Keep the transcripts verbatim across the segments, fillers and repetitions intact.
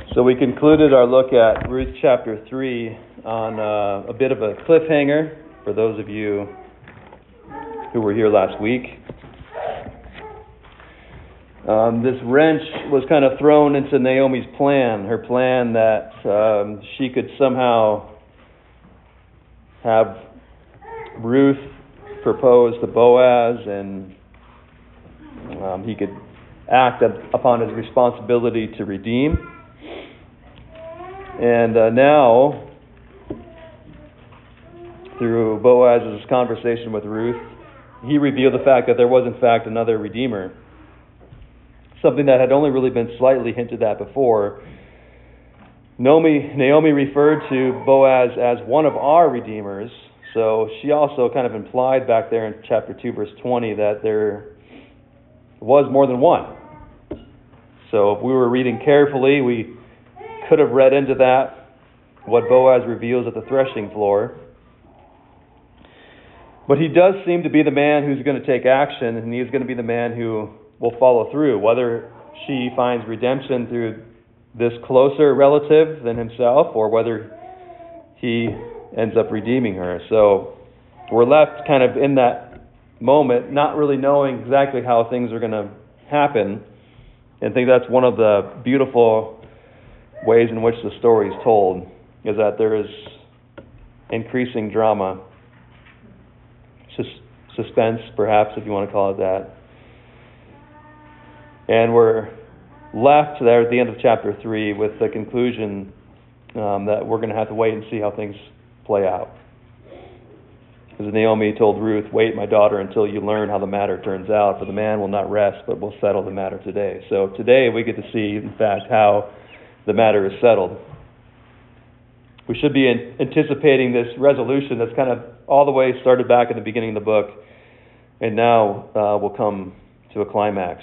So we concluded our look at Ruth chapter three on uh, a bit of a cliffhanger for those of you who were here last week. Um, this wrench was kind of thrown into Naomi's plan, her plan that um, she could somehow have Ruth propose to Boaz and um, he could act upon his responsibility to redeem. And uh, now, through Boaz's conversation with Ruth, he revealed the fact that there was in fact another redeemer. Something that had only really been slightly hinted at before. Naomi, Naomi referred to Boaz as one of our redeemers, so she also kind of implied back there in chapter two, verse twenty, that there was more than one. So if we were reading carefully, we could have read into that what Boaz reveals at the threshing floor. But he does seem to be the man who's going to take action, and he's going to be the man who will follow through, whether she finds redemption through this closer relative than himself or whether he ends up redeeming her. So we're left kind of in that moment, not really knowing exactly how things are going to happen. And I think that's one of the beautiful ways in which the story is told, is that there is increasing drama, sus- suspense, perhaps, if you want to call it that. And we're left there at the end of chapter three with the conclusion um, that we're going to have to wait and see how things play out. Because Naomi told Ruth, "Wait, my daughter, until you learn how the matter turns out, for the man will not rest, but will settle the matter today." So today we get to see, in fact, how the matter is settled. We should be in, anticipating this resolution that's kind of all the way started back at the beginning of the book, and now uh, will come to a climax.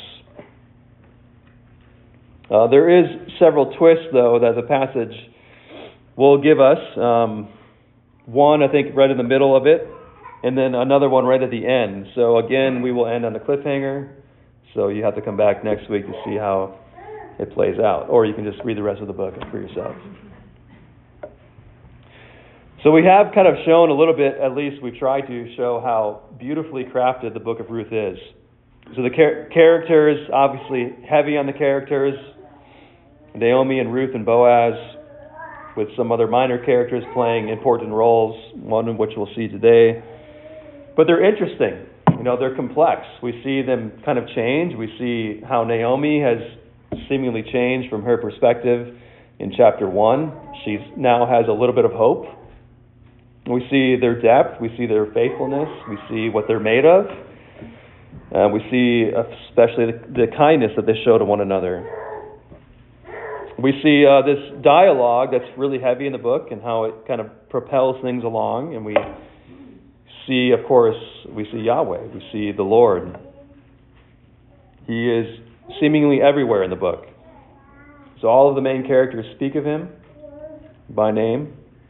Uh, there is several twists, though, that the passage will give us. Um, one, I think, right in the middle of it, and then another one right at the end. So again, we will end on a cliffhanger, so you have to come back next week to see how it plays out. Or you can just read the rest of the book for yourself. So we have kind of shown a little bit, at least we've tried to show how beautifully crafted the book of Ruth is. So the char- characters, obviously heavy on the characters, Naomi and Ruth and Boaz, with some other minor characters playing important roles, one of which we'll see today. But they're interesting. You know, they're complex. We see them kind of change. We see how Naomi has seemingly changed from her perspective in chapter one. She now has a little bit of hope. We see their depth. We see their faithfulness. We see what they're made of. Uh, we see especially the, the kindness that they show to one another. We see uh, this dialogue that's really heavy in the book and how it kind of propels things along. And we see, of course, we see Yahweh. We see the Lord. He is seemingly everywhere in the book. So all of the main characters speak of him by name.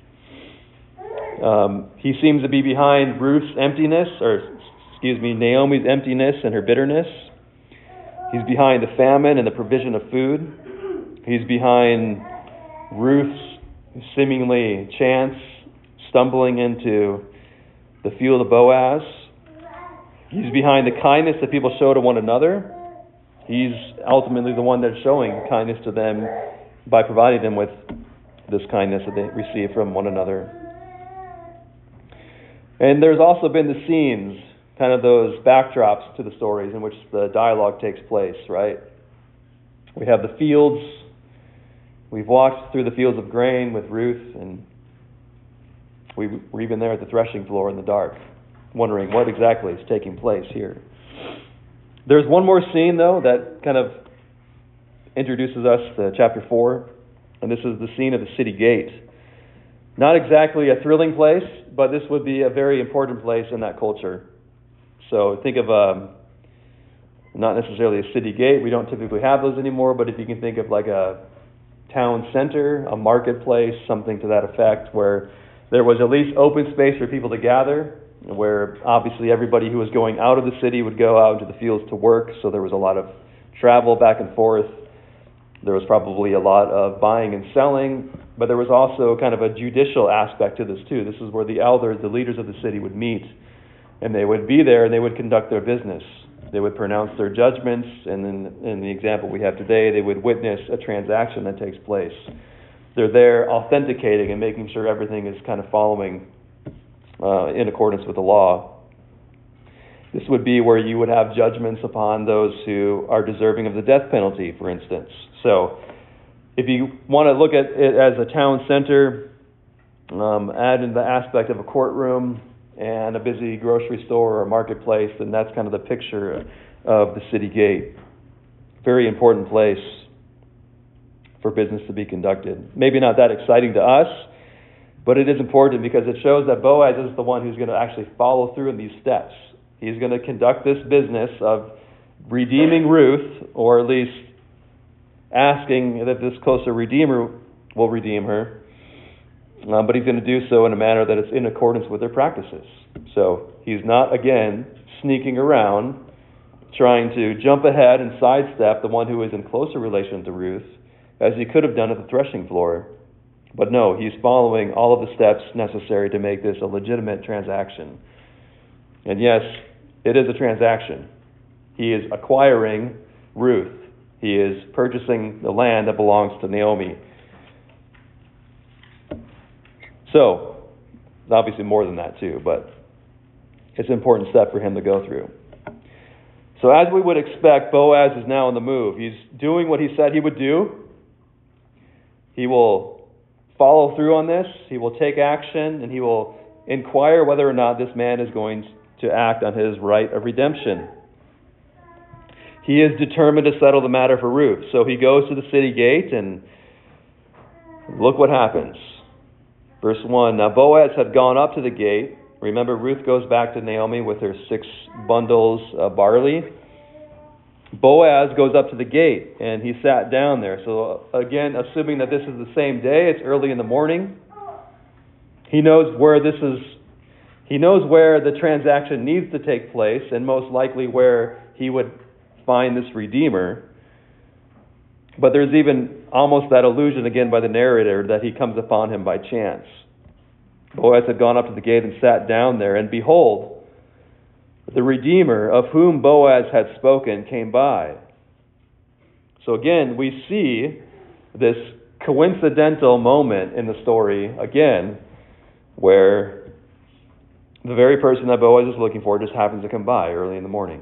Um, he seems to be behind Ruth's emptiness, or excuse me, Naomi's emptiness and her bitterness. He's behind the famine and the provision of food. He's behind Ruth's seemingly chance stumbling into the field of Boaz. He's behind the kindness that people show to one another. He's ultimately the one that's showing kindness to them by providing them with this kindness that they receive from one another. And there's also been the scenes, kind of those backdrops to the stories in which the dialogue takes place, right? We have the fields. We've walked through the fields of grain with Ruth, and we were even there at the threshing floor in the dark, wondering what exactly is taking place here. There's one more scene, though, that kind of introduces us to chapter four, and this is the scene of the city gate. Not exactly a thrilling place, but this would be a very important place in that culture. So think of um, not necessarily a city gate. We don't typically have those anymore, but if you can think of like a town center, a marketplace, something to that effect, where there was at least open space for people to gather, where obviously everybody who was going out of the city would go out into the fields to work, so there was a lot of travel back and forth. There was probably a lot of buying and selling, but there was also kind of a judicial aspect to this too. This is where the elders, the leaders of the city would meet, and they would be there and they would conduct their business. They would pronounce their judgments, and then in the example we have today, they would witness a transaction that takes place. They're there authenticating and making sure everything is kind of following uh, in accordance with the law. This would be where you would have judgments upon those who are deserving of the death penalty, for instance. So if you want to look at it as a town center, um, add in the aspect of a courtroom and a busy grocery store or marketplace, then that's kind of the picture of the city gate. Very important place for business to be conducted. Maybe not that exciting to us, but it is important because it shows that Boaz is the one who's going to actually follow through in these steps. He's going to conduct this business of redeeming Ruth, or at least asking that this closer redeemer will redeem her. Uh, but he's going to do so in a manner that is in accordance with their practices. So he's not, again, sneaking around, trying to jump ahead and sidestep the one who is in closer relation to Ruth, as he could have done at the threshing floor. But no, he's following all of the steps necessary to make this a legitimate transaction. And yes, it is a transaction. He is acquiring Ruth. He is purchasing the land that belongs to Naomi. So, obviously more than that too, but it's an important step for him to go through. So as we would expect, Boaz is now on the move. He's doing what he said he would do. He will follow through on this. He will take action, and he will inquire whether or not this man is going to act on his right of redemption. He is determined to settle the matter for Ruth. So he goes to the city gate, and look what happens. Verse one, now Boaz had gone up to the gate. Remember, Ruth goes back to Naomi with her six bundles of barley. Boaz goes up to the gate, and he sat down there. So again, assuming that this is the same day, it's early in the morning. He knows where this is, he knows where the transaction needs to take place, and most likely where he would find this redeemer. But there's even almost that allusion again by the narrator that he comes upon him by chance. Boaz had gone up to the gate and sat down there, and behold, the Redeemer of whom Boaz had spoken came by. So again, we see this coincidental moment in the story, again, where the very person that Boaz is looking for just happens to come by early in the morning.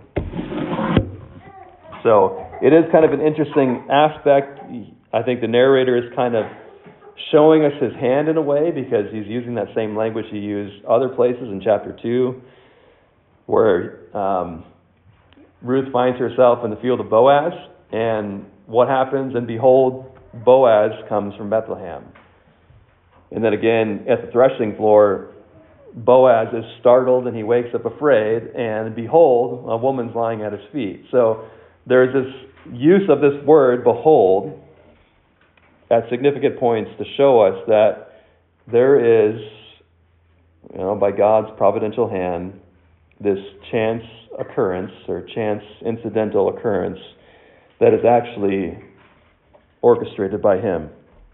So it is kind of an interesting aspect. I think the narrator is kind of showing us his hand in a way, because he's using that same language he used other places in chapter two, where um, Ruth finds herself in the field of Boaz, and what happens? And behold, Boaz comes from Bethlehem. And then again, at the threshing floor, Boaz is startled and he wakes up afraid, and behold, a woman's lying at his feet. So there's this use of this word, behold, at significant points to show us that there is, you know, by God's providential hand, this chance occurrence or chance incidental occurrence that is actually orchestrated by him.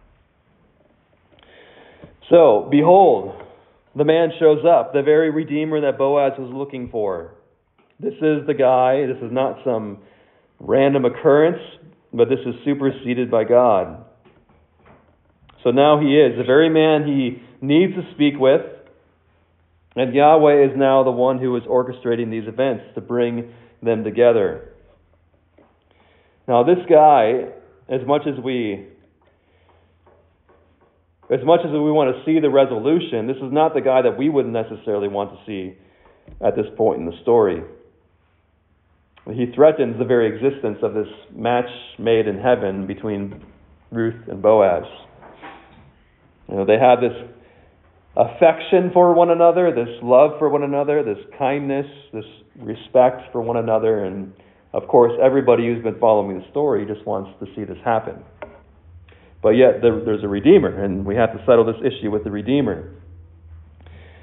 So, behold, the man shows up, the very Redeemer that Boaz was looking for. This is the guy. This is not some random occurrence, but this is superseded by God. So now he is the very man he needs to speak with, and Yahweh is now the one who is orchestrating these events to bring them together. Now this guy, as much as we as much as we want to see the resolution, this is not the guy that we wouldn't necessarily want to see at this point in the story. He threatens the very existence of this match made in heaven between Ruth and Boaz. You know, they have this affection for one another, this love for one another, this kindness, this respect for one another, and of course everybody who's been following the story just wants to see this happen. But yet there, there's a Redeemer, and we have to settle this issue with the Redeemer.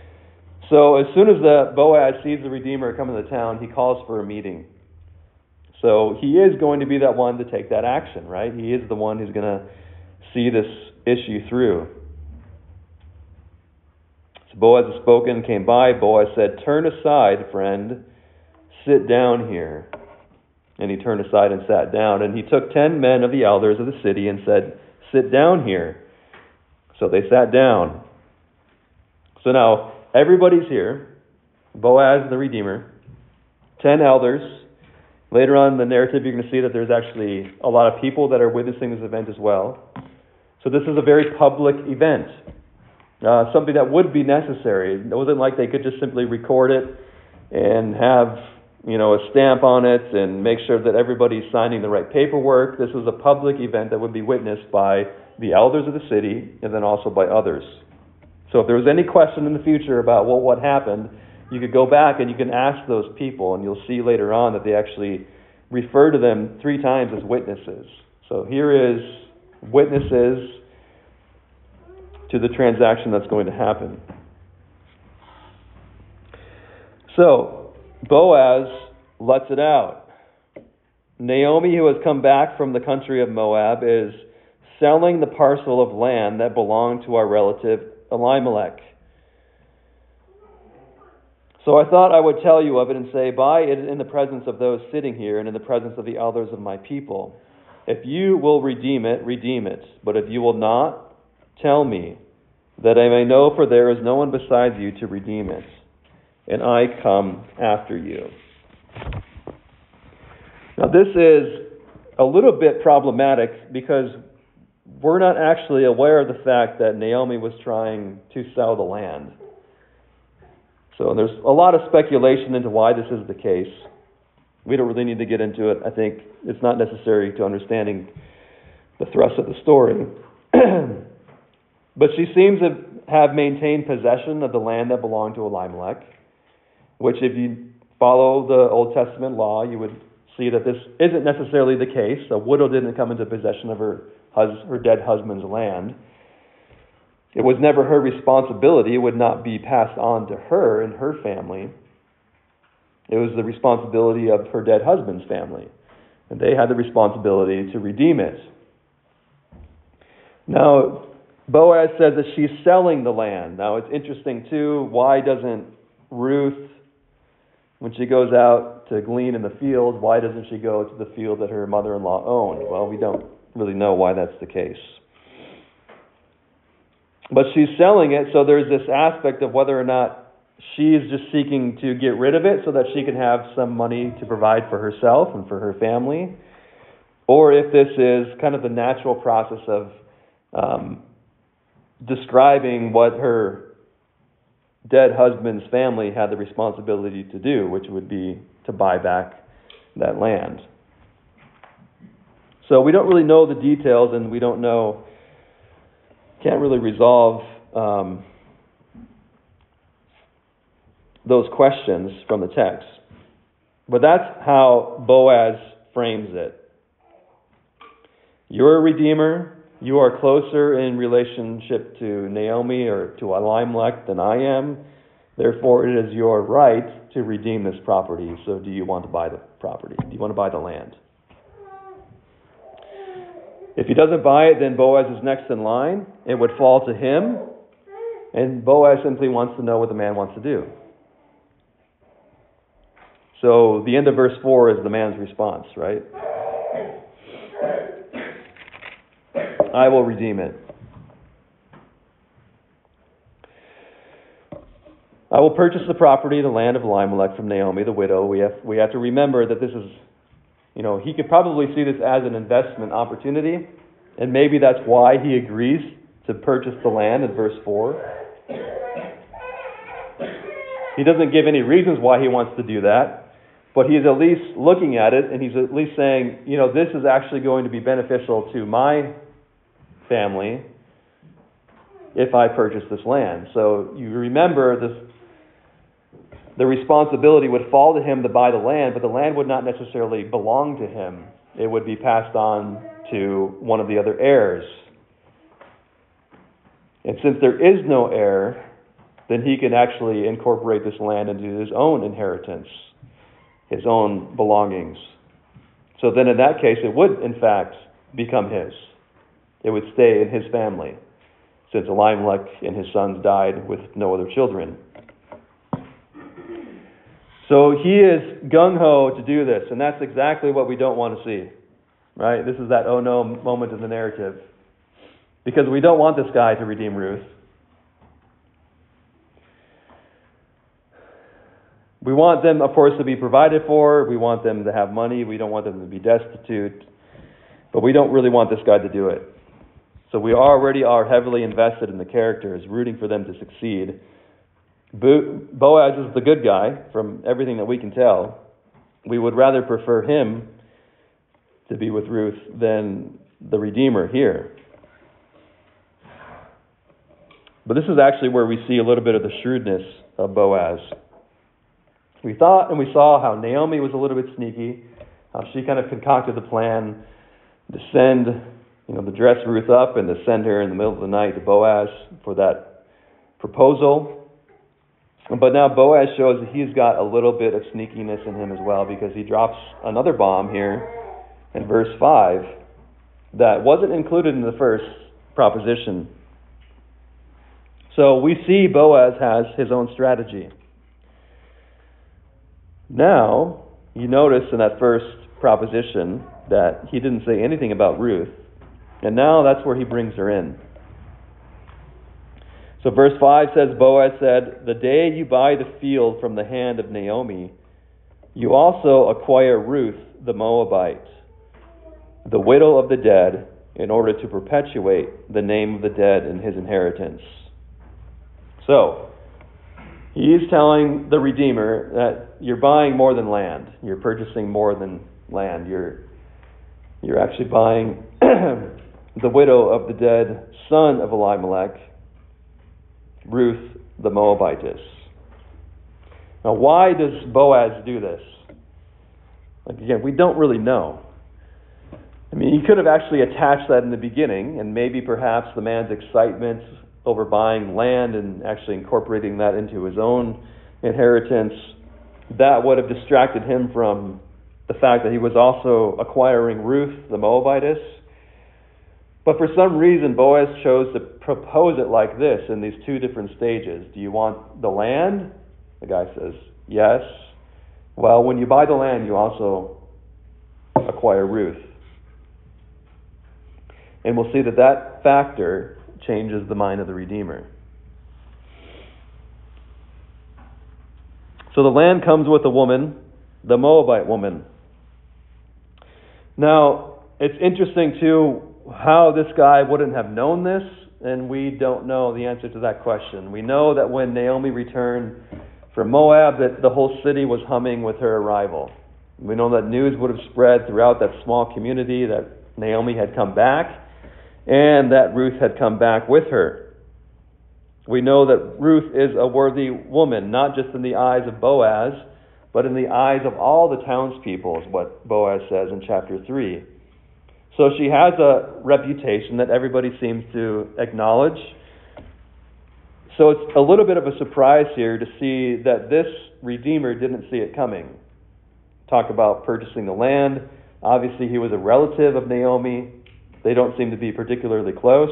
So as soon as the Boaz sees the Redeemer come into town, he calls for a meeting. So he is going to be that one to take that action, right? He is the one who's going to see this issue through. So Boaz has spoken, came by. Boaz said, "Turn aside, friend. Sit down here." And he turned aside and sat down. And he took ten men of the elders of the city and said, "Sit down here." So they sat down. So now everybody's here. Boaz, the Redeemer, ten elders. Later on in the narrative, you're going to see that there's actually a lot of people that are witnessing this event as well. So this is a very public event, uh, something that would be necessary. It wasn't like they could just simply record it and have, you know, a stamp on it and make sure that everybody's signing the right paperwork. This was a public event that would be witnessed by the elders of the city and then also by others. So if there was any question in the future about, well, what happened, you could go back and you can ask those people, and you'll see later on that they actually refer to them three times as witnesses. So here is witnesses to the transaction that's going to happen. So Boaz lets it out. Naomi, who has come back from the country of Moab, is selling the parcel of land that belonged to our relative Elimelech. So I thought I would tell you of it and say, buy it in the presence of those sitting here and in the presence of the elders of my people. If you will redeem it, redeem it. But if you will not, tell me, that I may know, for there is no one besides you to redeem it, and I come after you. Now this is a little bit problematic because we're not actually aware of the fact that Naomi was trying to sell the land. So there's a lot of speculation into why this is the case. We don't really need to get into it. I think it's not necessary to understanding the thrust of the story. But she seems to have maintained possession of the land that belonged to Elimelech, which if you follow the Old Testament law, you would see that this isn't necessarily the case. A widow didn't come into possession of her, hus- her dead husband's land. It was never her responsibility. It would not be passed on to her and her family. It was the responsibility of her dead husband's family. And they had the responsibility to redeem it. Now, Boaz says that she's selling the land. Now, it's interesting, too. Why doesn't Ruth, when she goes out to glean in the field, why doesn't she go to the field that her mother-in-law owned? Well, we don't really know why that's the case. But she's selling it, so there's this aspect of whether or not she's just seeking to get rid of it so that she can have some money to provide for herself and for her family, or if this is kind of the natural process of um, describing what her dead husband's family had the responsibility to do, which would be to buy back that land. So we don't really know the details, and we don't know, can't really resolve um, those questions from the text. But that's how Boaz frames it. You're a redeemer. You are closer in relationship to Naomi or to Elimelech than I am. Therefore, it is your right to redeem this property. So do you want to buy the property? Do you want to buy the land? If he doesn't buy it, then Boaz is next in line. It would fall to him. And Boaz simply wants to know what the man wants to do. So the end of verse four is the man's response, right? I will redeem it. I will purchase the property, the land of Elimelech, from Naomi, the widow. We have we have to remember that this is, you know, he could probably see this as an investment opportunity, and maybe that's why he agrees to purchase the land in verse four. He doesn't give any reasons why he wants to do that, but he's at least looking at it, and he's at least saying, you know, this is actually going to be beneficial to my family if I purchase this land. So you remember this. The responsibility would fall to him to buy the land, but the land would not necessarily belong to him. It would be passed on to one of the other heirs. And since there is no heir, then he can actually incorporate this land into his own inheritance, his own belongings. So then in that case, it would, in fact, become his. It would stay in his family, since Elimelech and his sons died with no other children. So he is gung-ho to do this, and that's exactly what we don't want to see. Right? This is that oh no moment in the narrative. Because we don't want this guy to redeem Ruth. We want them, of course, to be provided for. We want them to have money. We don't want them to be destitute. But we don't really want this guy to do it. So we already are heavily invested in the characters, rooting for them to succeed. Bo- Boaz is the good guy, from everything that we can tell. We would rather prefer him to be with Ruth than the Redeemer here. But this is actually where we see a little bit of the shrewdness of Boaz. We thought and we saw how Naomi was a little bit sneaky, how she kind of concocted the plan to send, you know, to dress Ruth up and to send her in the middle of the night to Boaz for that proposal. But now Boaz shows that he's got a little bit of sneakiness in him as well, because he drops another bomb here in verse five that wasn't included in the first proposition. So we see Boaz has his own strategy. Now, you notice in that first proposition that he didn't say anything about Ruth, and now that's where he brings her in. So verse five says, Boaz said, "The day you buy the field from the hand of Naomi, you also acquire Ruth the Moabite, the widow of the dead, in order to perpetuate the name of the dead in his inheritance." So, he's telling the Redeemer that you're buying more than land. You're purchasing more than land. You're, you're actually buying the widow of the dead son of Elimelech, Ruth the Moabitess. Now, why does Boaz do this? Like, again, we don't really know. I mean, he could have actually attached that in the beginning, and maybe perhaps the man's excitement over buying land and actually incorporating that into his own inheritance, that would have distracted him from the fact that he was also acquiring Ruth the Moabitess. But for some reason, Boaz chose to propose it like this in these two different stages. Do you want the land? The guy says, yes. Well, when you buy the land, you also acquire Ruth. And we'll see that that factor changes the mind of the Redeemer. So the land comes with a woman, the Moabite woman. Now, it's interesting too how this guy wouldn't have known this, and we don't know the answer to that question. We know that when Naomi returned from Moab, that the whole city was humming with her arrival. We know that news would have spread throughout that small community that Naomi had come back, and that Ruth had come back with her. We know that Ruth is a worthy woman, not just in the eyes of Boaz, but in the eyes of all the townspeople, is what Boaz says in chapter three. So she has a reputation that everybody seems to acknowledge. So it's a little bit of a surprise here to see that this Redeemer didn't see it coming. Talk about purchasing the land. Obviously, he was a relative of Naomi. They don't seem to be particularly close.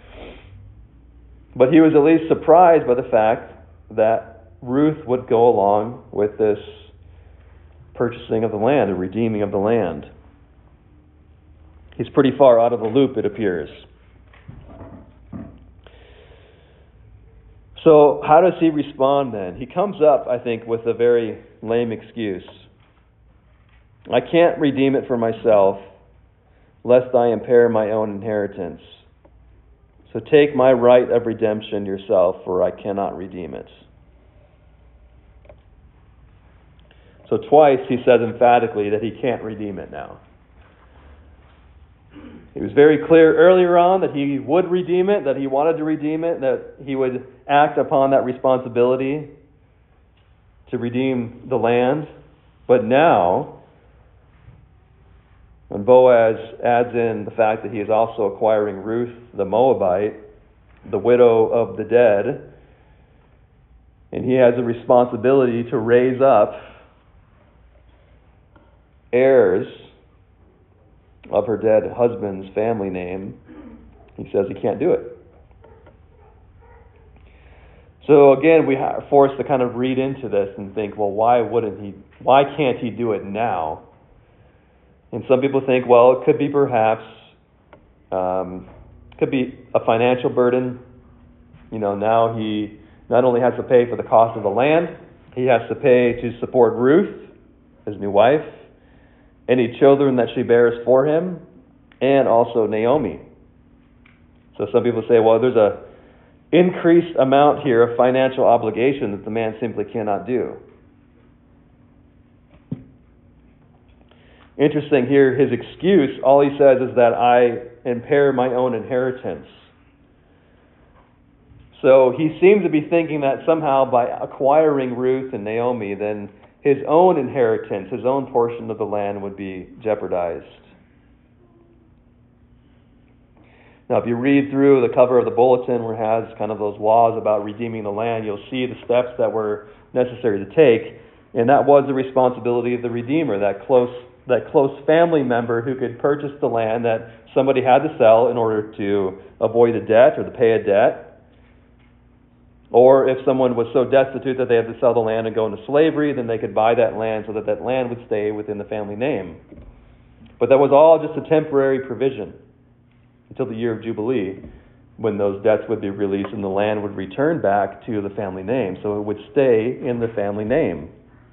But he was at least surprised by the fact that Ruth would go along with this purchasing of the land, the redeeming of the land. He's pretty far out of the loop, it appears. So how does he respond then? He comes up, I think, with a very lame excuse. I can't redeem it for myself, lest I impair my own inheritance. So take my right of redemption yourself, for I cannot redeem it. So twice he says emphatically that he can't redeem it now. He was very clear earlier on that he would redeem it, that he wanted to redeem it, that he would act upon that responsibility to redeem the land. But now, when Boaz adds in the fact that he is also acquiring Ruth the Moabite, the widow of the dead, and he has a responsibility to raise up heirs of her dead husband's family name, he says he can't do it. So again, we are forced to kind of read into this and think, well, why wouldn't he, why can't he do it now? And some people think, well, it could be perhaps, um, could be a financial burden. You know, now he not only has to pay for the cost of the land, he has to pay to support Ruth, his new wife, any children that she bears for him, and also Naomi. So some people say, well, there's a increased amount here of financial obligation that the man simply cannot do. Interesting here, his excuse, all he says is that I impair my own inheritance. So he seems to be thinking that somehow by acquiring Ruth and Naomi, then his own inheritance, his own portion of the land would be jeopardized. Now, if you read through the cover of the bulletin where it has kind of those laws about redeeming the land, you'll see the steps that were necessary to take. And that was the responsibility of the Redeemer, that close that close family member who could purchase the land that somebody had to sell in order to avoid a debt or to pay a debt. Or if someone was so destitute that they had to sell the land and go into slavery, then they could buy that land so that that land would stay within the family name. But that was all just a temporary provision until the year of Jubilee, when those debts would be released and the land would return back to the family name. So it would stay in the family name.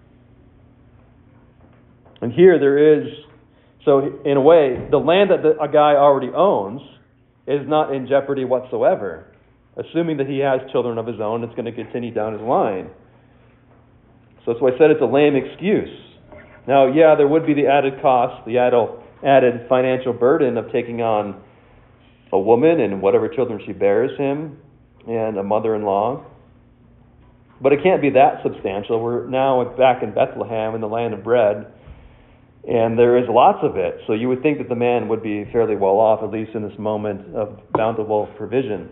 And here there is, so in a way, the land that the, a guy already owns is not in jeopardy whatsoever. Assuming that he has children of his own, it's going to continue down his line. So that's why I said it's a lame excuse. Now, yeah, there would be the added cost, the added financial burden of taking on a woman and whatever children she bears him, and a mother-in-law. But it can't be that substantial. We're now back in Bethlehem in the land of bread, and there is lots of it. So you would think that the man would be fairly well off, at least in this moment of bountiful provision.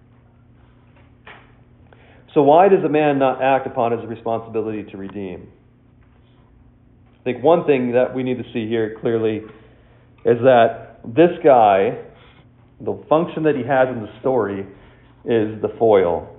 So why does a man not act upon his responsibility to redeem? I think one thing that we need to see here clearly is that this guy, the function that he has in the story, is the foil.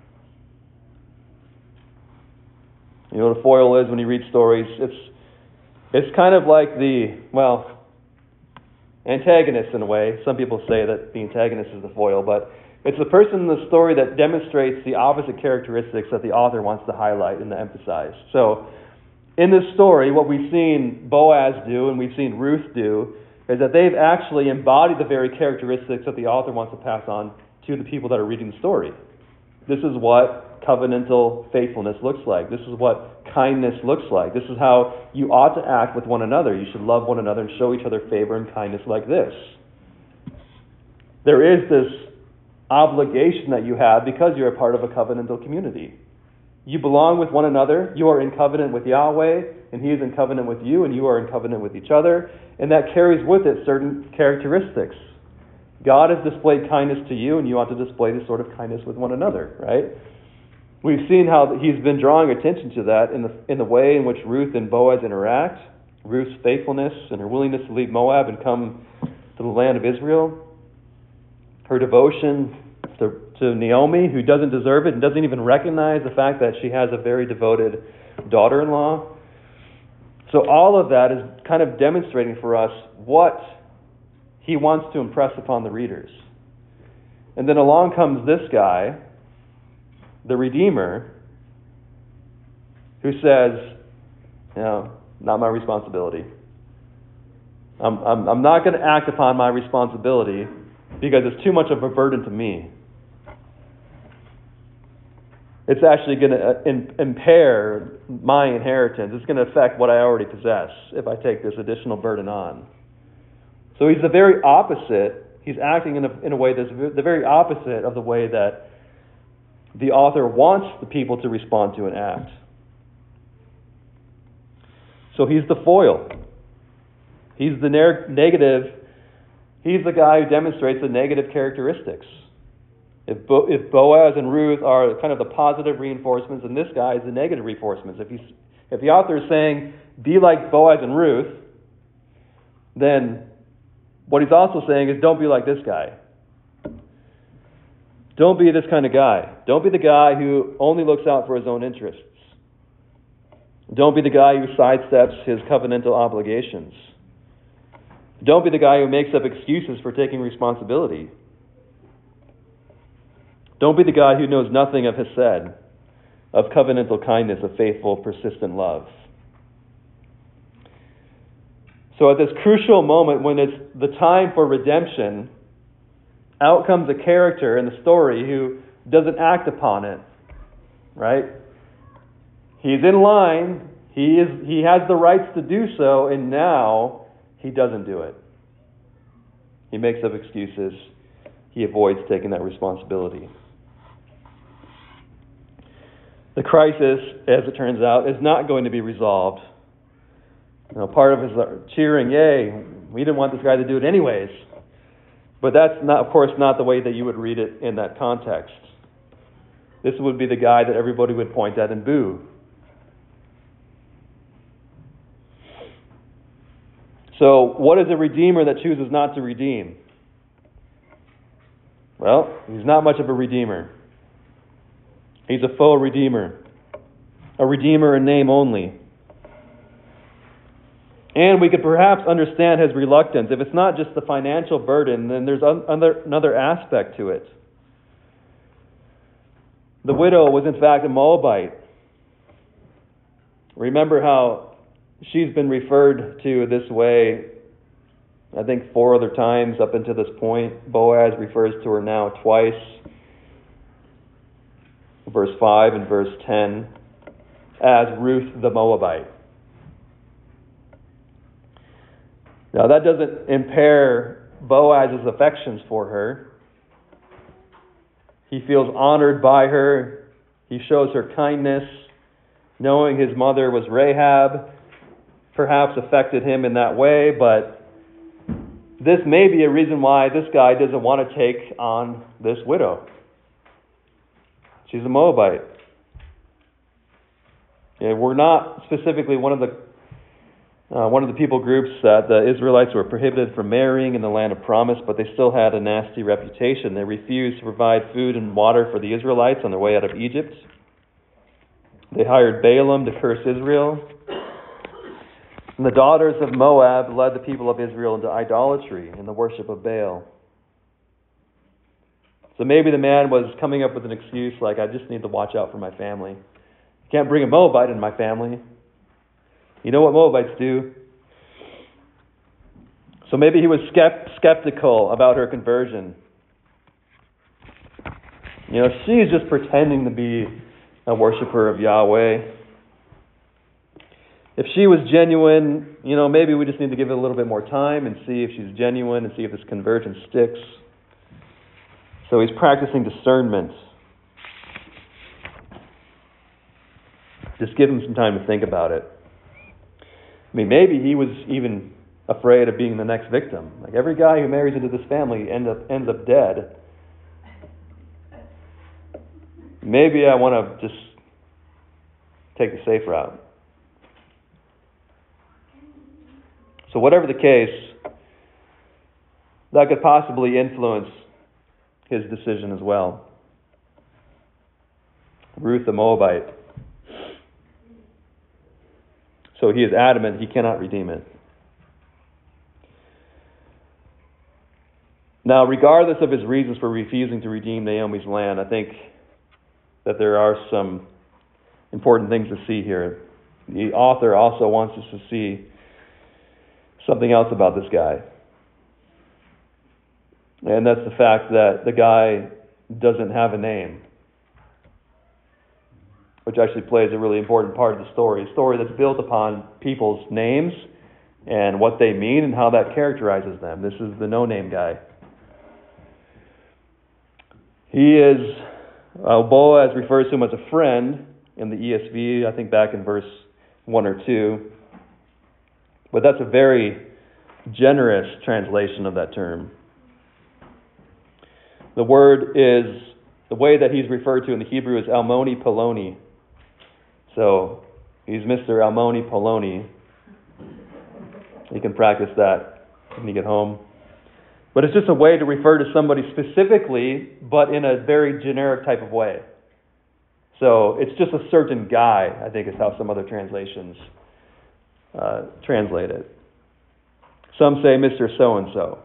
You know what a foil is when you read stories? It's it's kind of like the, well, antagonist in a way. Some people say that the antagonist is the foil, but it's the person in the story that demonstrates the opposite characteristics that the author wants to highlight and to emphasize. So, in this story, what we've seen Boaz do and we've seen Ruth do is that they've actually embodied the very characteristics that the author wants to pass on to the people that are reading the story. This is what covenantal faithfulness looks like. This is what kindness looks like. This is how you ought to act with one another. You should love one another and show each other favor and kindness like this. There is this obligation that you have because you're a part of a covenantal community. You belong with one another. You are in covenant with Yahweh, and He is in covenant with you, and you are in covenant with each other. And that carries with it certain characteristics. God has displayed kindness to you, and you ought to display this sort of kindness with one another, right? We've seen how He's been drawing attention to that in the in the way in which Ruth and Boaz interact. Ruth's faithfulness and her willingness to leave Moab and come to the land of Israel. Her devotion to, to Naomi, who doesn't deserve it and doesn't even recognize the fact that she has a very devoted daughter-in-law. So all of that is kind of demonstrating for us what He wants to impress upon the readers. And then along comes this guy, the Redeemer, who says, you know, not my responsibility. I'm, I'm, I'm not going to act upon my responsibility because it's too much of a burden to me. It's actually going to in, impair my inheritance. It's going to affect what I already possess if I take this additional burden on. So he's the very opposite. He's acting in a, in a way that's the very opposite of the way that the author wants the people to respond to and act. So he's the foil. He's the ne- negative. He's the guy who demonstrates the negative characteristics. If, Bo- if Boaz and Ruth are kind of the positive reinforcements, and this guy is the negative reinforcements. If he's, if the author is saying, be like Boaz and Ruth, then What he's also saying is, don't be like this guy. Don't be this kind of guy. Don't be the guy who only looks out for his own interests. Don't be the guy who sidesteps his covenantal obligations. Don't be the guy who makes up excuses for taking responsibility. Don't be the guy who knows nothing of hesed, of covenantal kindness, of faithful, persistent love. So at this crucial moment when it's the time for redemption, out comes a character in the story who doesn't act upon it. Right? He's in line. He is. He has the rights to do so, and now he doesn't do it. He makes up excuses. He avoids taking that responsibility. The crisis, as it turns out, is not going to be resolved. You know, part of his cheering, yay, we didn't want this guy to do it anyways. But that's not, of course, not the way that you would read it in that context. This would be the guy that everybody would point at and boo. So, what is a redeemer that chooses not to redeem? Well, he's not much of a redeemer. He's a faux redeemer. A redeemer in name only. And we could perhaps understand his reluctance. If it's not just the financial burden, then there's another, another aspect to it. The widow was in fact a Moabite. Remember how she's been referred to this way, I think four other times up until this point. Boaz refers to her now twice. Verse five and verse ten, as Ruth the Moabite. Now that doesn't impair Boaz's affections for her. He feels honored by her. He shows her kindness. Knowing his mother was Rahab perhaps affected him in that way, but this may be a reason why this guy doesn't want to take on this widow. She's a Moabite. Yeah, we're not specifically one of the uh, one of the people groups that the Israelites were prohibited from marrying in the land of promise, but they still had a nasty reputation. They refused to provide food and water for the Israelites on their way out of Egypt. They hired Balaam to curse Israel. And the daughters of Moab led the people of Israel into idolatry and the worship of Baal. So maybe the man was coming up with an excuse like, I just need to watch out for my family. Can't bring a Moabite in my family. You know what Moabites do? So maybe he was skept- skeptical about her conversion. You know, she's just pretending to be a worshiper of Yahweh. If she was genuine, you know, maybe we just need to give it a little bit more time and see if she's genuine and see if this conversion sticks. So he's practicing discernment. Just give him some time to think about it. I mean, maybe he was even afraid of being the next victim. Like every guy who marries into this family ends up ends up dead. Maybe I want to just take the safe route. So whatever the case, that could possibly influence his decision as well. Ruth the Moabite. So he is adamant he cannot redeem it. Now, regardless of his reasons for refusing to redeem Naomi's land, I think that there are some important things to see here. The author also wants us to see something else about this guy. And that's the fact that the guy doesn't have a name, which actually plays a really important part of the story. A story that's built upon people's names and what they mean and how that characterizes them. This is the no-name guy. He is, uh, Boaz refers to him as a friend in the E S V, I think back in verse one or two. But that's a very generous translation of that term. The word is, the way that he's referred to in the Hebrew is Almoni Poloni. So he's Mister Almoni Poloni. You can practice that when you get home. But it's just a way to refer to somebody specifically, but in a very generic type of way. So it's just a certain guy, I think is how some other translations uh, translate it. Some say Mister So-and-so.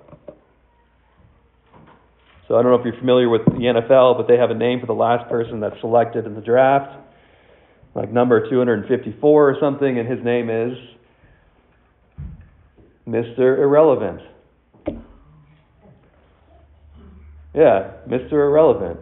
So I don't know if you're familiar with the N F L, but they have a name for the last person that's selected in the draft, like number two hundred fifty-four or something, and his name is Mister Irrelevant. Yeah, Mister Irrelevant.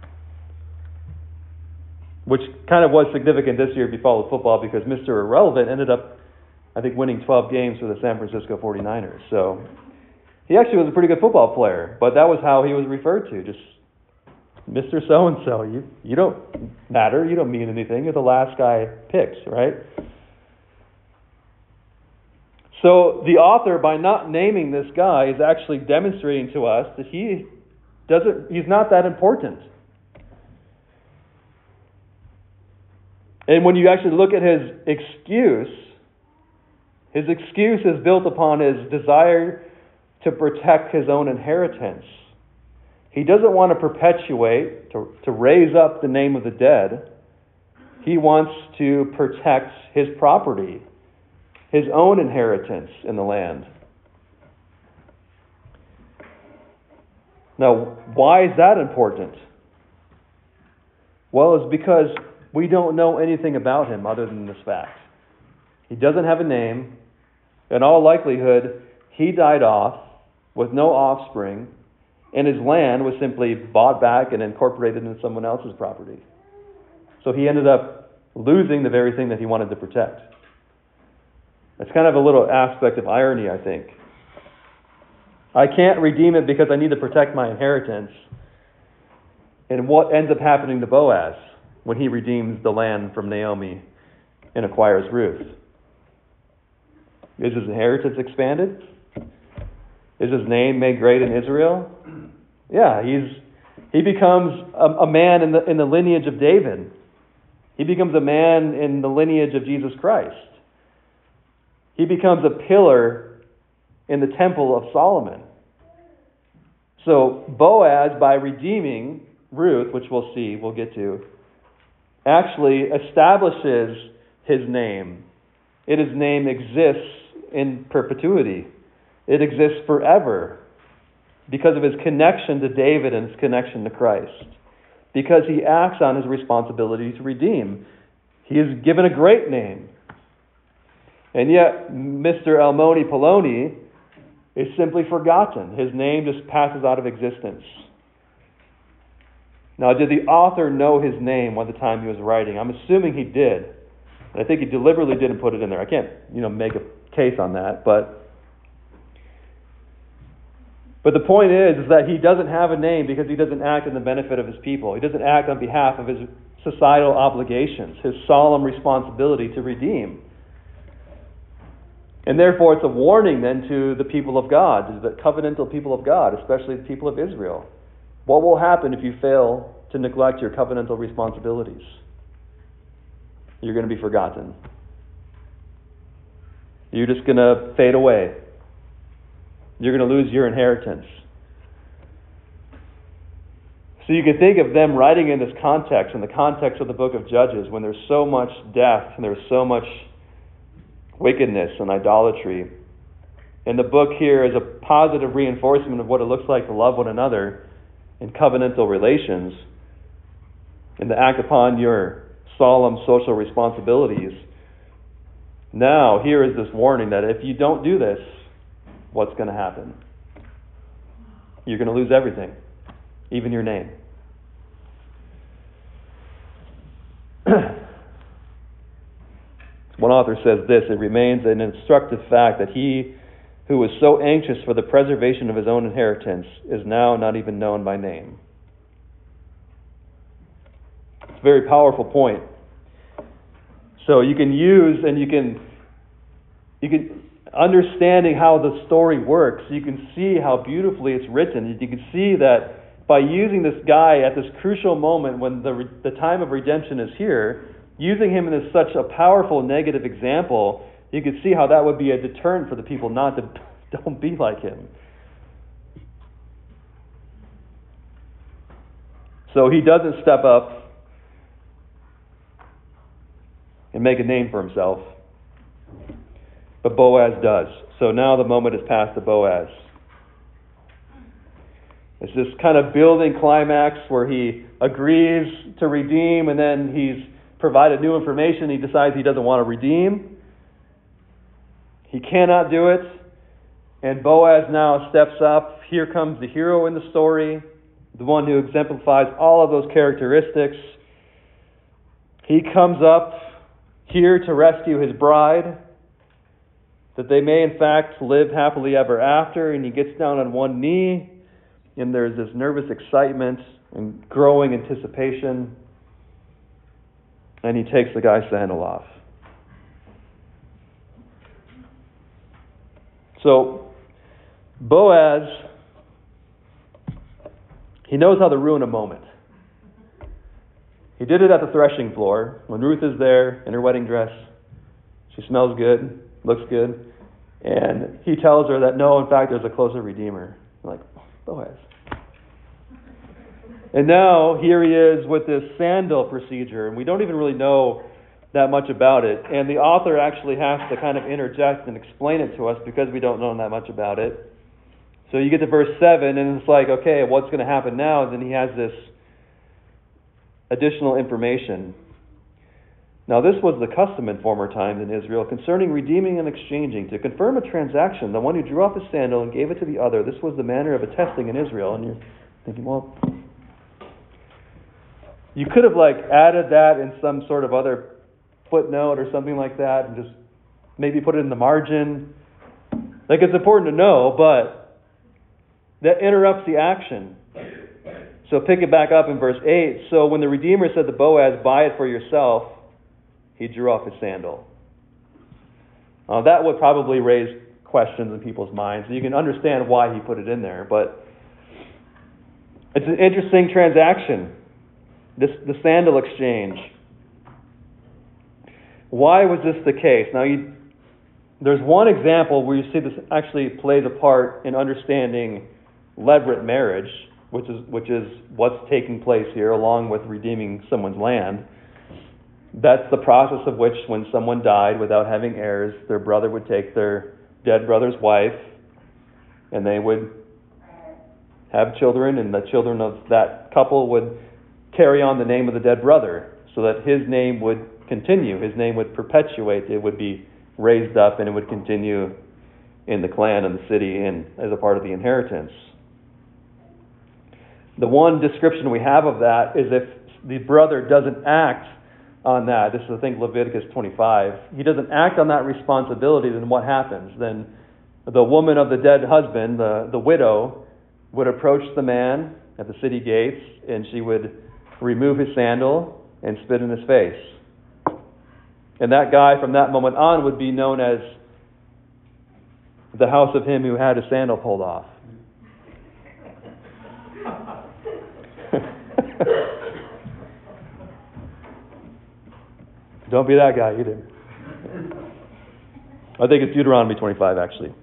Which kind of was significant this year if you followed football, because Mister Irrelevant ended up, I think, winning twelve games for the San Francisco forty-niners. So he actually was a pretty good football player, but that was how he was referred to, just Mister So-and-so. You, you don't matter, you don't mean anything, you're the last guy picked, right? So the author, by not naming this guy, is actually demonstrating to us that he doesn't, he's not that important. And when you actually look at his excuse, his excuse is built upon his desire to protect his own inheritance. He doesn't want to perpetuate, to, to raise up the name of the dead. He wants to protect his property, his own inheritance in the land. Now, why is that important? Well, it's because we don't know anything about him other than this fact. He doesn't have a name. In all likelihood, he died off with no offspring, and his land was simply bought back and incorporated into someone else's property. So he ended up losing the very thing that he wanted to protect. That's kind of a little aspect of irony, I think. I can't redeem it because I need to protect my inheritance. And what ends up happening to Boaz when he redeems the land from Naomi and acquires Ruth? Is his inheritance expanded? Is his name made great in Israel? Yeah, he's he becomes a, a man in the in the lineage of David. He becomes a man in the lineage of Jesus Christ. He becomes a pillar in the temple of Solomon. So Boaz, by redeeming Ruth, which we'll see, we'll get to, actually establishes his name. It, his name exists in perpetuity. It exists forever because of his connection to David and his connection to Christ. Because he acts on his responsibility to redeem. He is given a great name. And yet, Mister Almoni Poloni is simply forgotten. His name just passes out of existence. Now, did the author know his name at the time he was writing? I'm assuming he did. And I think he deliberately didn't put it in there. I can't, you know, make a case on that, but But the point is, is that he doesn't have a name because he doesn't act in the benefit of his people. He doesn't act on behalf of his societal obligations, his solemn responsibility to redeem. And therefore it's a warning then to the people of God, to the covenantal people of God, especially the people of Israel. What will happen if you fail to neglect your covenantal responsibilities? You're going to be forgotten. You're just going to fade away. You're going to lose your inheritance. So you can think of them writing in this context, in the context of the book of Judges, when there's so much death and there's so much wickedness and idolatry. And the book here is a positive reinforcement of what it looks like to love one another in covenantal relations and to act upon your solemn social responsibilities. Now, here is this warning that if you don't do this, what's going to happen? You're going to lose everything, even your name. One author says this: it remains an instructive fact that he who was so anxious for the preservation of his own inheritance is now not even known by name. It's a very powerful point. So you can use and you can you can understanding how the story works, you can see how beautifully it's written. You can see that by using this guy at this crucial moment when the the time of redemption is here, using him as such a powerful negative example, you can see how that would be a deterrent for the people not to don't be like him. So he doesn't step up and make a name for himself, but Boaz does. So now the moment is passed to Boaz. It's this kind of building climax where he agrees to redeem, and then he's provided new information. He decides he doesn't want to redeem. He cannot do it. And Boaz now steps up. Here comes the hero in the story, the one who exemplifies all of those characteristics. He comes up here to rescue his bride, that they may in fact live happily ever after. And he gets down on one knee, and there's this nervous excitement and growing anticipation. And he takes the guy's sandal off. So, Boaz, he knows how to ruin a moment. He did it at the threshing floor when Ruth is there in her wedding dress. She smells good, looks good. And he tells her that no, in fact, there's a closer redeemer. Like, Boaz. And now here he is with this sandal procedure, and we don't even really know that much about it. And the author actually has to kind of interject and explain it to us because we don't know that much about it. So you get to verse seven, and it's like, okay, what's going to happen now? And then he has this additional information. Now this was the custom in former times in Israel concerning redeeming and exchanging. To confirm a transaction, the one who drew off his sandal and gave it to the other, this was the manner of attesting in Israel. And you're thinking, well, you could have like added that in some sort of other footnote or something like that and just maybe put it in the margin. Like, it's important to know, but that interrupts the action. So pick it back up in verse eight. So when the Redeemer said to Boaz, buy it for yourself, he drew off his sandal. Uh, that would probably raise questions in people's minds. You can understand why he put it in there, but it's an interesting transaction. This the sandal exchange. Why was this the case? Now, you, there's one example where you see this actually plays a part in understanding levirate marriage, which is which is what's taking place here, along with redeeming someone's land. That's the process of which, when someone died without having heirs, their brother would take their dead brother's wife, and they would have children, and the children of that couple would carry on the name of the dead brother, so that his name would continue. His name would perpetuate. It would be raised up, and it would continue in the clan and the city and as a part of the inheritance. The one description we have of that is if the brother doesn't act on that. This is, I think, Leviticus twenty-five. He doesn't act on that responsibility, then what happens? Then the woman of the dead husband, the, the widow, would approach the man at the city gates, and she would remove his sandal and spit in his face. And that guy from that moment on would be known as the house of him who had his sandal pulled off. Don't be that guy either. I think it's Deuteronomy twenty-five, actually.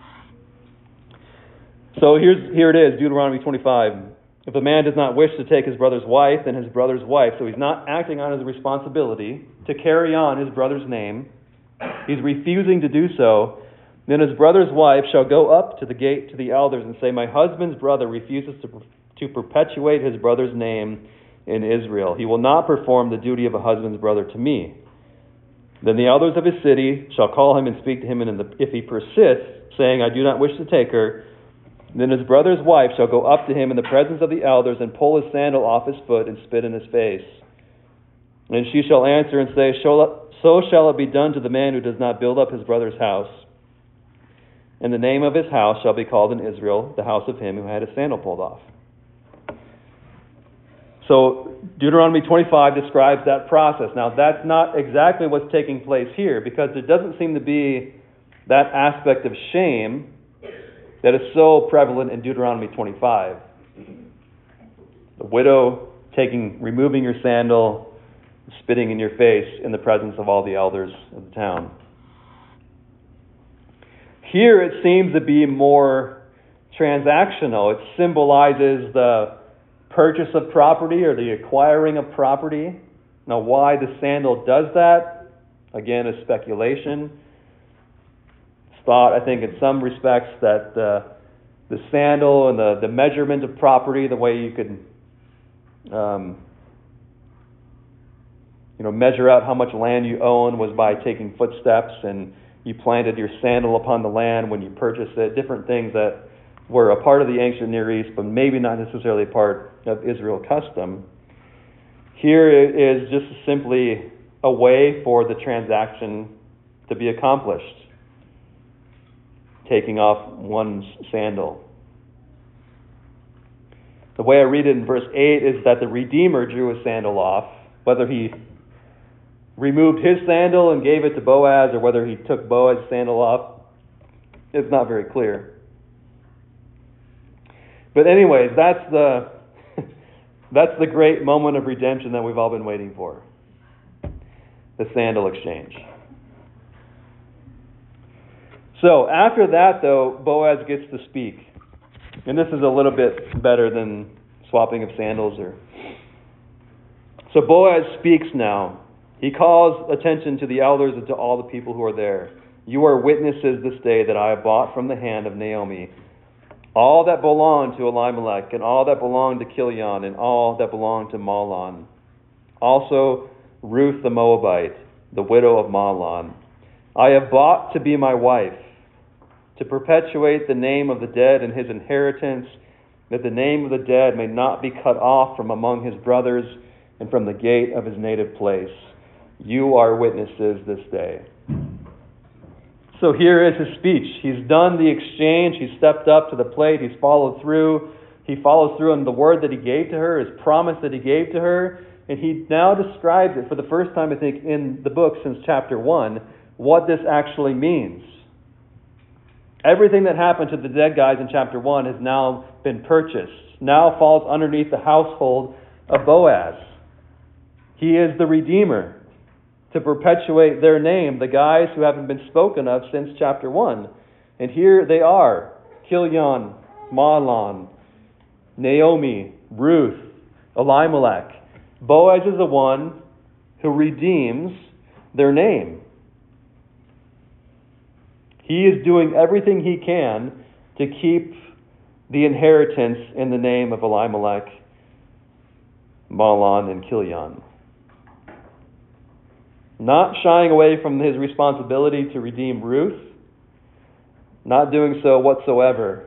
So here's here it is, Deuteronomy twenty-five. If a man does not wish to take his brother's wife, then his brother's wife, so he's not acting on his responsibility to carry on his brother's name, he's refusing to do so, then his brother's wife shall go up to the gate to the elders and say, my husband's brother refuses to, to perpetuate his brother's name in Israel. He will not perform the duty of a husband's brother to me. Then the elders of his city shall call him and speak to him, and if he persists, saying, I do not wish to take her, then his brother's wife shall go up to him in the presence of the elders and pull his sandal off his foot and spit in his face. And she shall answer and say, so shall it be done to the man who does not build up his brother's house. And the name of his house shall be called in Israel, the house of him who had his sandal pulled off. So Deuteronomy twenty-five describes that process. Now that's not exactly what's taking place here, because there doesn't seem to be that aspect of shame that is so prevalent in Deuteronomy twenty-five. The widow taking, removing your sandal, spitting in your face in the presence of all the elders of the town. Here it seems to be more transactional. It symbolizes the purchase of property or the acquiring of property. Now, why the sandal does that, again, is speculation. It's thought, I think, in some respects that uh, the sandal and the, the measurement of property, the way you could um, you know, measure out how much land you own was by taking footsteps, and you planted your sandal upon the land when you purchased it. Different things that were a part of the ancient Near East, but maybe not necessarily part of Israel custom. Here it is just simply a way for the transaction to be accomplished, taking off one's sandal. The way I read it in verse eight is that the Redeemer drew his sandal off, whether he removed his sandal and gave it to Boaz or whether he took Boaz's sandal off, it's not very clear. But anyways, that's the that's the great moment of redemption that we've all been waiting for. The sandal exchange. So after that, though, Boaz gets to speak. And this is a little bit better than swapping of sandals. Or So Boaz speaks now. He calls attention to the elders and to all the people who are there. You are witnesses this day that I have bought from the hand of Naomi all that belonged to Elimelech, and all that belonged to Kilion, and all that belonged to Mahlon. Also Ruth the Moabite, the widow of Mahlon. I have bought to be my wife, to perpetuate the name of the dead and his inheritance, that the name of the dead may not be cut off from among his brothers and from the gate of his native place. You are witnesses this day. So here is his speech. He's done the exchange. He's stepped up to the plate. He's followed through. He follows through on the word that he gave to her, his promise that he gave to her. And he now describes it for the first time, I think, in the book since chapter one, what this actually means. Everything that happened to the dead guys in chapter one has now been purchased, now falls underneath the household of Boaz. He is the Redeemer to perpetuate their name, the guys who haven't been spoken of since chapter one. And here they are, Kilion, Mahlon, Naomi, Ruth, Elimelech. Boaz is the one who redeems their name. He is doing everything he can to keep the inheritance in the name of Elimelech, Mahlon, and Kilion. Not shying away from his responsibility to redeem Ruth. Not doing so whatsoever.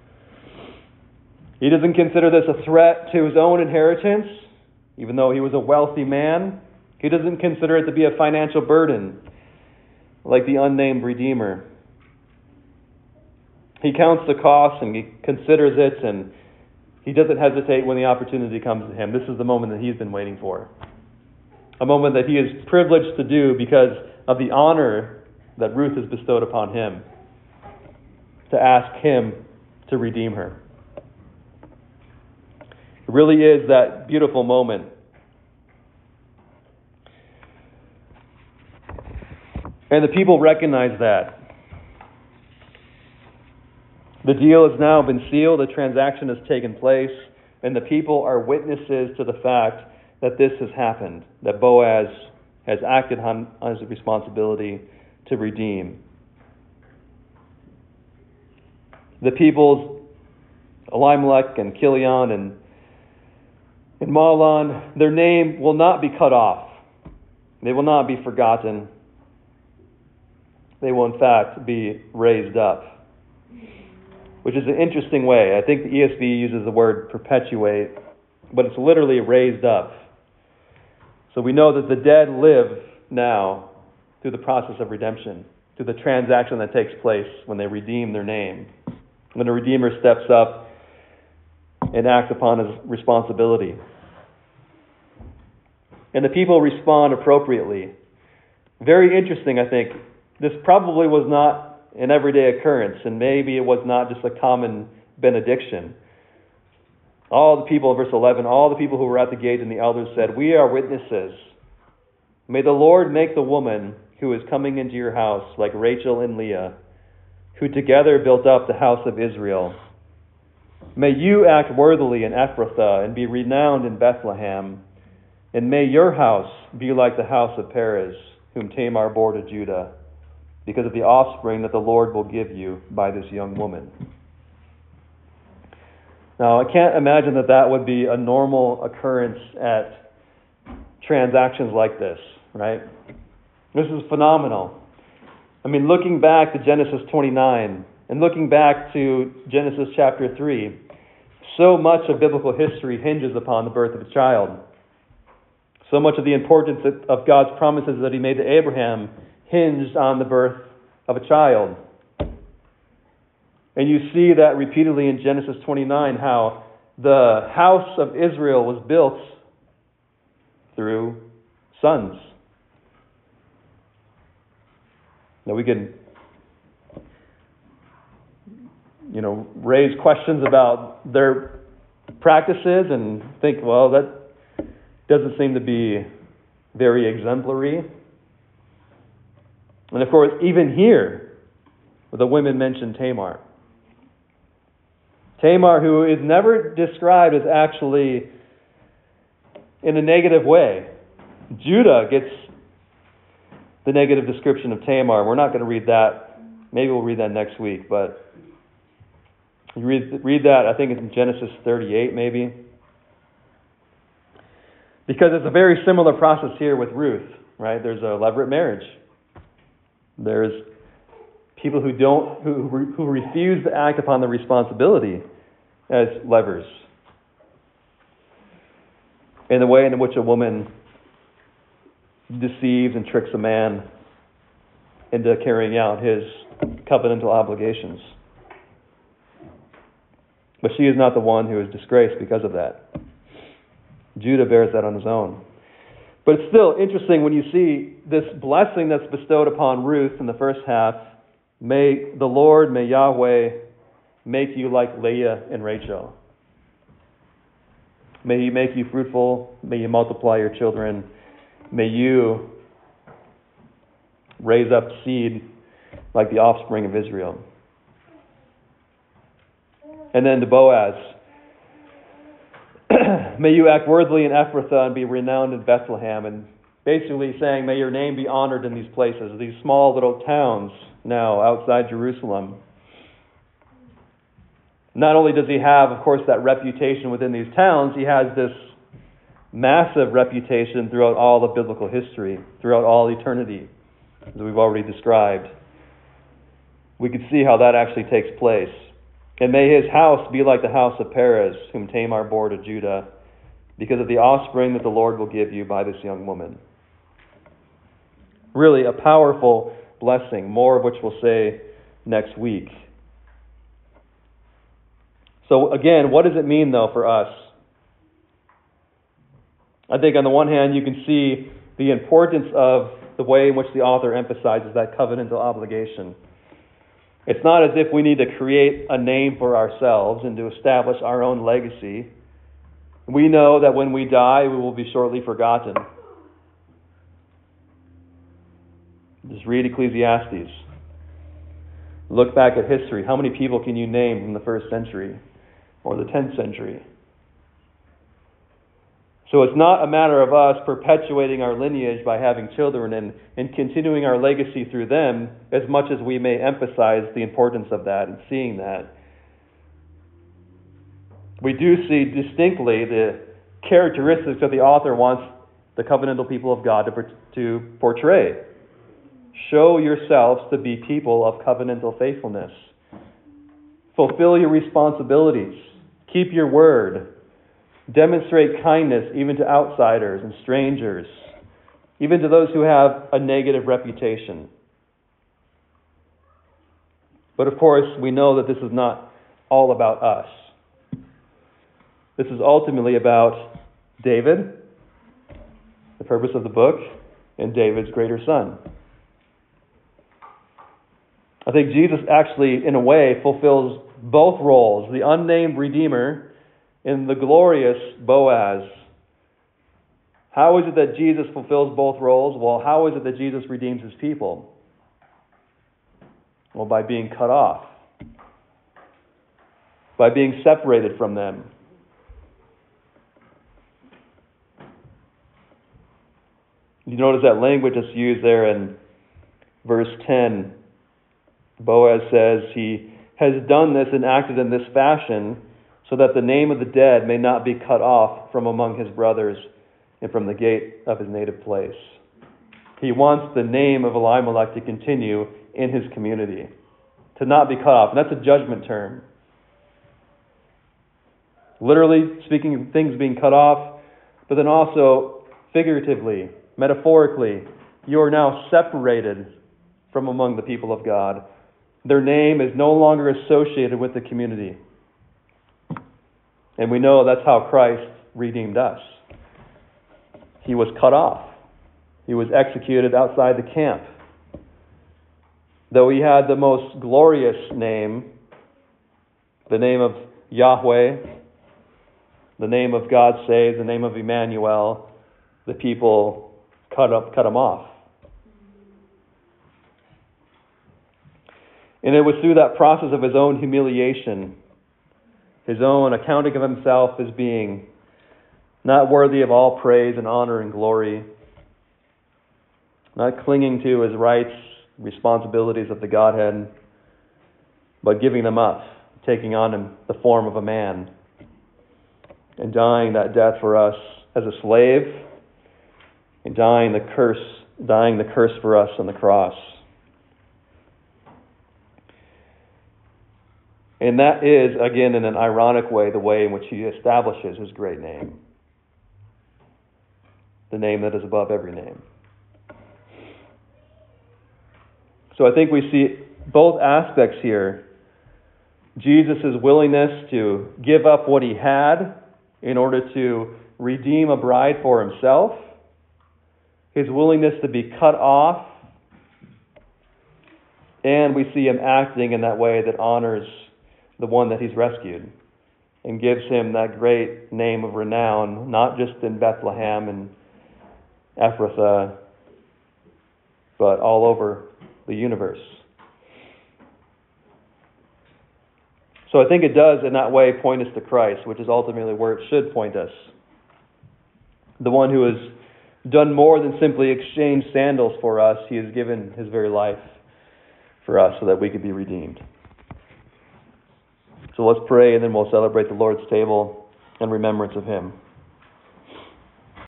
He doesn't consider this a threat to his own inheritance, even though he was a wealthy man. He doesn't consider it to be a financial burden, like the unnamed Redeemer. He counts the costs and he considers it, and he doesn't hesitate when the opportunity comes to him. This is the moment that he's been waiting for. A moment that he is privileged to do because of the honor that Ruth has bestowed upon him, to ask him to redeem her. It really is that beautiful moment. And the people recognize that. The deal has now been sealed, the transaction has taken place, and the people are witnesses to the fact that this has happened, that Boaz has acted on, on his responsibility to redeem. The people's Elimelech and Kilion and, and Mahlon, their name will not be cut off. They will not be forgotten. They will in fact be raised up, which is an interesting way. I think the E S V uses the word perpetuate, but it's literally raised up. So we know that the dead live now through the process of redemption, through the transaction that takes place when they redeem their name, when the Redeemer steps up and acts upon his responsibility. And the people respond appropriately. Very interesting, I think. This probably was not an everyday occurrence, and maybe it was not just a common benediction. All the people, verse eleven, all the people who were at the gate and the elders said, "We are witnesses. May the Lord make the woman who is coming into your house like Rachel and Leah, who together built up the house of Israel. May you act worthily in Ephrathah and be renowned in Bethlehem. And may your house be like the house of Perez, whom Tamar bore to Judah, because of the offspring that the Lord will give you by this young woman. Now, I can't imagine that that would be a normal occurrence at transactions like this, right? This is phenomenal. I mean, looking back to Genesis twenty-nine and looking back to Genesis chapter three, so much of biblical history hinges upon the birth of a child. So much of the importance of God's promises that He made to Abraham hinged on the birth of a child. And you see that repeatedly in Genesis twenty-nine, how the house of Israel was built through sons. Now we can, you know, raise questions about their practices and think, well, that doesn't seem to be very exemplary. And of course, even here, the women mention Tamar. Tamar, who is never described as actually in a negative way. Judah gets the negative description of Tamar. We're not going to read that. Maybe we'll read that next week. But you read, read that, I think it's in Genesis thirty-eight maybe. Because it's a very similar process here with Ruth, right? There's a levirate marriage. There's people who don't, who who refuse to act upon the responsibility as levers. In the way in which a woman deceives and tricks a man into carrying out his covenantal obligations. But she is not the one who is disgraced because of that. Judah bears that on his own. But it's still interesting when you see this blessing that's bestowed upon Ruth in the first half. May the Lord, may Yahweh make you like Leah and Rachel. May He make you fruitful. May you multiply your children. May you raise up seed like the offspring of Israel. And then to Boaz, may you act worthily in Ephrathah and be renowned in Bethlehem. And basically saying, may your name be honored in these places, these small little towns now outside Jerusalem. Not only does he have, of course, that reputation within these towns, he has this massive reputation throughout all of biblical history, throughout all eternity, as we've already described. We can see how that actually takes place. And may his house be like the house of Perez, whom Tamar bore to Judah, because of the offspring that the Lord will give you by this young woman. Really a powerful blessing, more of which we'll say next week. So again, what does it mean, though, for us? I think on the one hand, you can see the importance of the way in which the author emphasizes that covenantal obligation. It's not as if we need to create a name for ourselves and to establish our own legacy. We know that when we die, we will be shortly forgotten. Just read Ecclesiastes. Look back at history. How many people can you name from the first century or the tenth century? So it's not a matter of us perpetuating our lineage by having children and, and continuing our legacy through them, as much as we may emphasize the importance of that and seeing that. We do see distinctly the characteristics that the author wants the covenantal people of God to, to portray. Show yourselves to be people of covenantal faithfulness. Fulfill your responsibilities. Keep your word. Demonstrate kindness even to outsiders and strangers, even to those who have a negative reputation. But of course, we know that this is not all about us. This is ultimately about David, the purpose of the book, and David's greater son. I think Jesus actually, in a way, fulfills both roles, the unnamed Redeemer and the glorious Boaz. How is it that Jesus fulfills both roles? Well, how is it that Jesus redeems his people? Well, by being cut off. by being separated from them. You notice that language that's used there in verse ten. Boaz says he has done this and acted in this fashion so that the name of the dead may not be cut off from among his brothers and from the gate of his native place. He wants the name of Elimelech to continue in his community, to not be cut off. And that's a judgment term. Literally speaking of things being cut off, but then also figuratively, metaphorically, you are now separated from among the people of God. Their name is no longer associated with the community. And we know that's how Christ redeemed us. He was cut off. He was executed outside the camp. Though he had the most glorious name, the name of Yahweh, the name of God saves, the name of Emmanuel, the people cut up, cut him off. And it was through that process of his own humiliation, his own accounting of himself as being not worthy of all praise and honor and glory, not clinging to his rights, responsibilities of the Godhead, but giving them up, taking on him the form of a man, and dying that death for us as a slave, and dying the curse, dying the curse for us on the cross. And that is, again, in an ironic way, the way in which he establishes his great name. The name that is above every name. So I think we see both aspects here. Jesus' willingness to give up what he had in order to redeem a bride for himself. His willingness to be cut off. And we see him acting in that way that honors the one that he's rescued and gives him that great name of renown, not just in Bethlehem and Ephrathah, but all over the universe. So I think it does in that way point us to Christ, which is ultimately where it should point us. The one who has done more than simply exchange sandals for us. He has given his very life for us so that we could be redeemed. So let's pray, and then we'll celebrate the Lord's table in remembrance of him.